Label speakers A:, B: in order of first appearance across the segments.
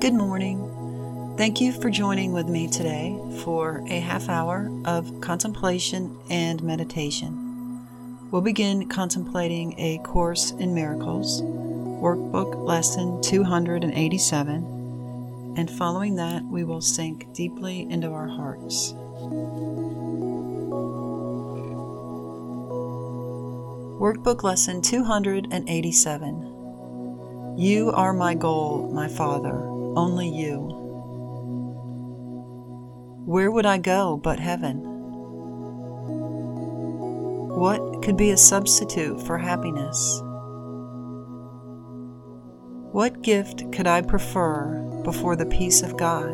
A: Good morning. Thank you for joining with me today for a half hour of contemplation and meditation. We'll begin contemplating A Course in Miracles, Workbook Lesson 287, and following that we will sink deeply into our hearts. Workbook Lesson 287. You are my goal, my Father, only you. Where would I go but heaven? What could be a substitute for happiness? What gift could I prefer before the peace of God?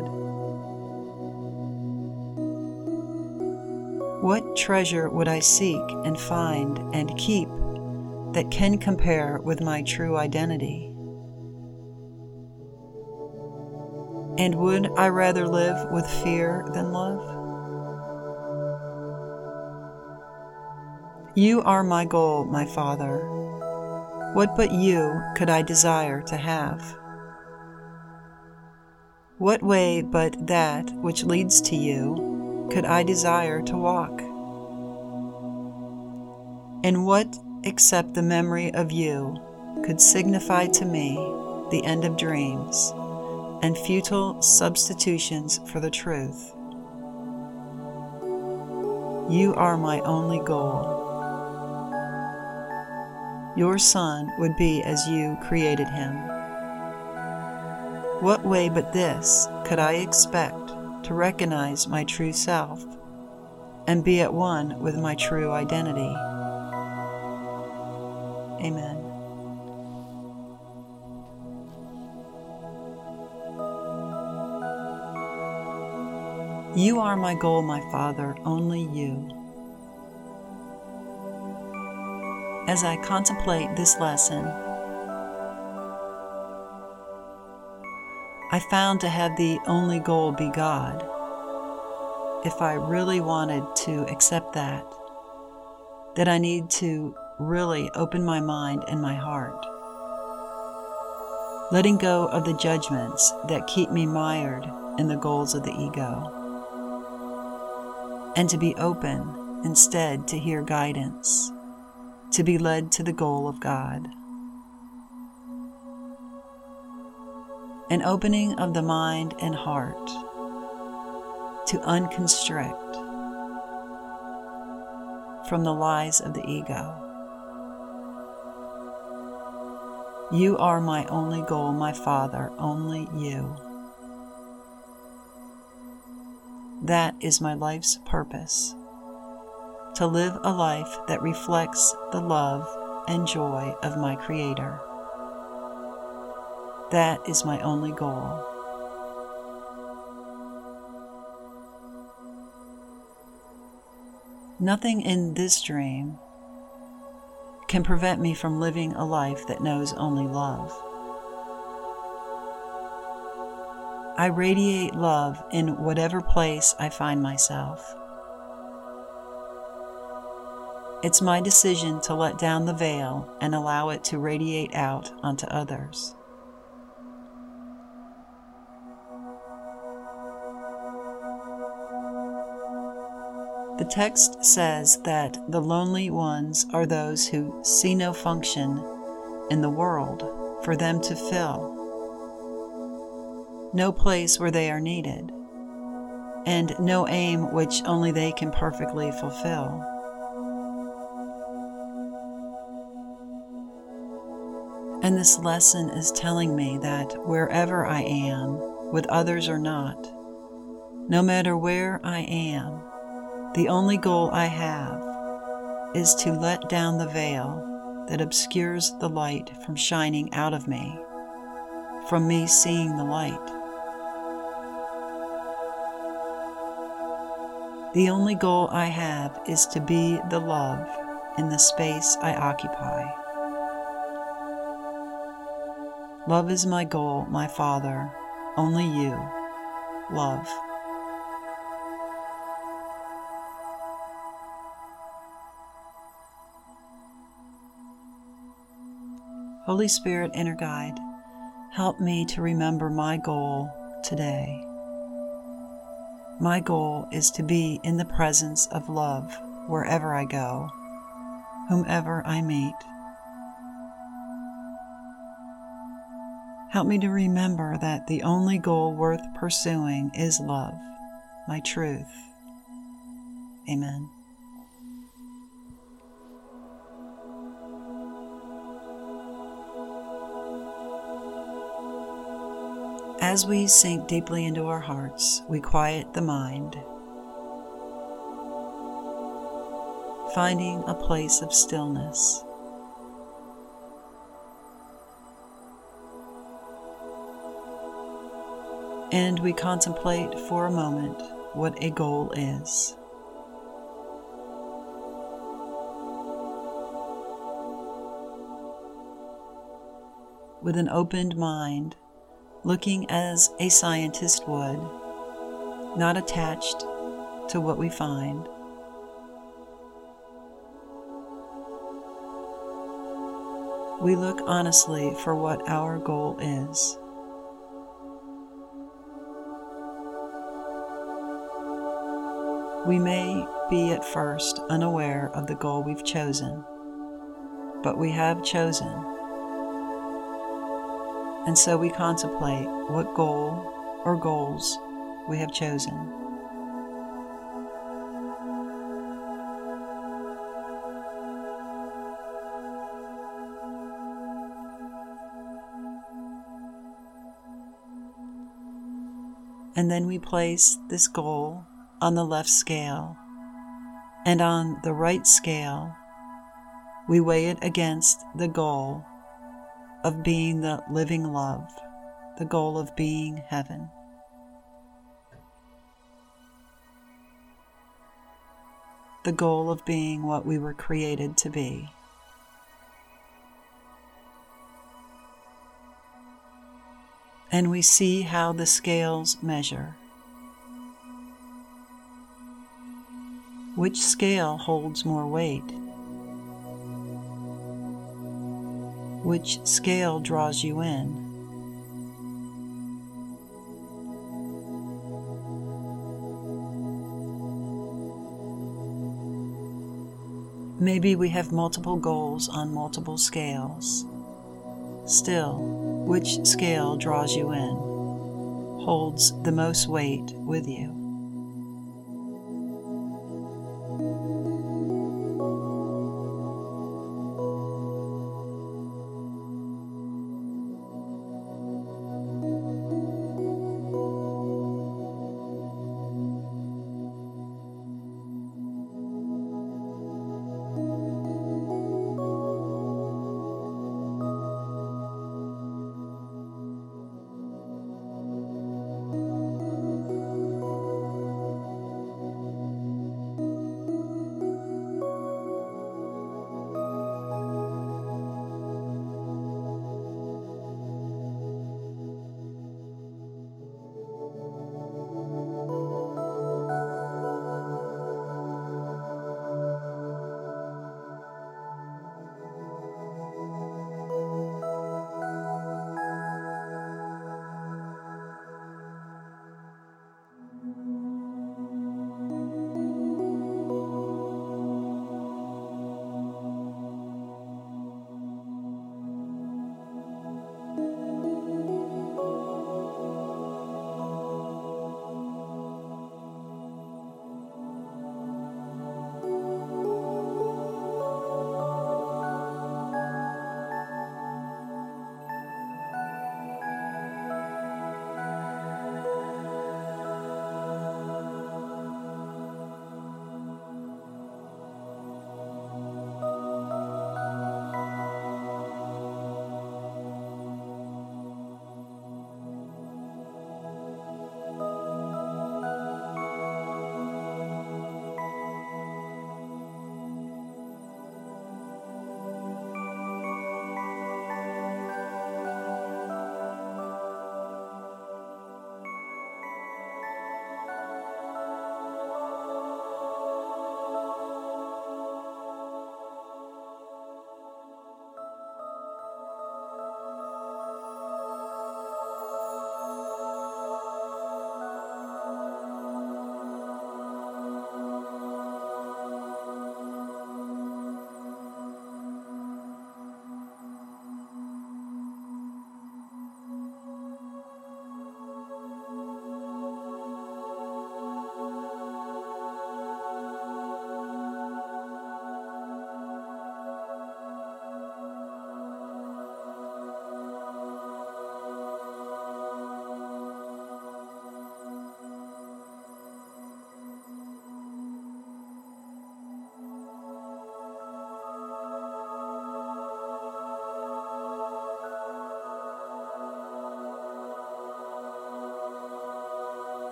A: What treasure would I seek and find and keep that can compare with my true identity? And would I rather live with fear than love? You are my goal, my Father. What but you could I desire to have? What way but that which leads to you could I desire to walk? And what except the memory of you could signify to me the end of dreams and futile substitutions for the truth? You are my only goal. Your Son would be as you created him. What way but this could I expect to recognize my true self and be at one with my true identity? Amen. You are my goal, my Father, only you. As I contemplate this lesson, I found to have the only goal be God. If I really wanted to accept that I need to really open my mind and my heart, letting go of the judgments that keep me mired in the goals of the ego, and to be open instead to hear guidance, to be led to the goal of God. An opening of the mind and heart to unconstrict from the lies of the ego. You are my only goal, my Father, only you. That is my life's purpose, to live a life that reflects the love and joy of my Creator. That is my only goal. Nothing in this dream can prevent me from living a life that knows only love. I radiate love in whatever place I find myself. It's my decision to let down the veil and allow it to radiate out onto others. The text says that the lonely ones are those who see no function in the world for them to fill, no place where they are needed, and no aim which only they can perfectly fulfill. And this lesson is telling me that wherever I am, with others or not, no matter where I am, the only goal I have is to let down the veil that obscures the light from shining out of me, from me seeing the light. The only goal I have is to be the love in the space I occupy. Love is my goal, my Father, only you. Love. Holy Spirit, inner guide, Help me to remember my goal today. My goal is to be in the presence of love wherever I go, whomever I meet. Help me to remember that the only goal worth pursuing is love, my truth. Amen. As we sink deeply into our hearts, we quiet the mind, finding a place of stillness. And we contemplate for a moment what a goal is. With an opened mind, looking as a scientist would, not attached to what we find. We look honestly for what our goal is. We may be at first unaware of the goal we've chosen, but we have chosen. And so we contemplate what goal or goals we have chosen. And then we place this goal on the left scale, and on the right scale, we weigh it against the goal of being the living love, the goal of being heaven. The goal of being what we were created to be. And we see how the scales measure. Which scale holds more weight? Which scale draws you in? Maybe we have multiple goals on multiple scales. Still, which scale draws you in, holds the most weight with you?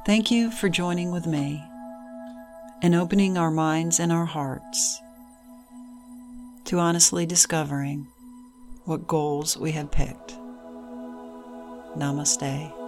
A: Thank you for joining with me and opening our minds and our hearts to honestly discovering what goals we have picked. Namaste.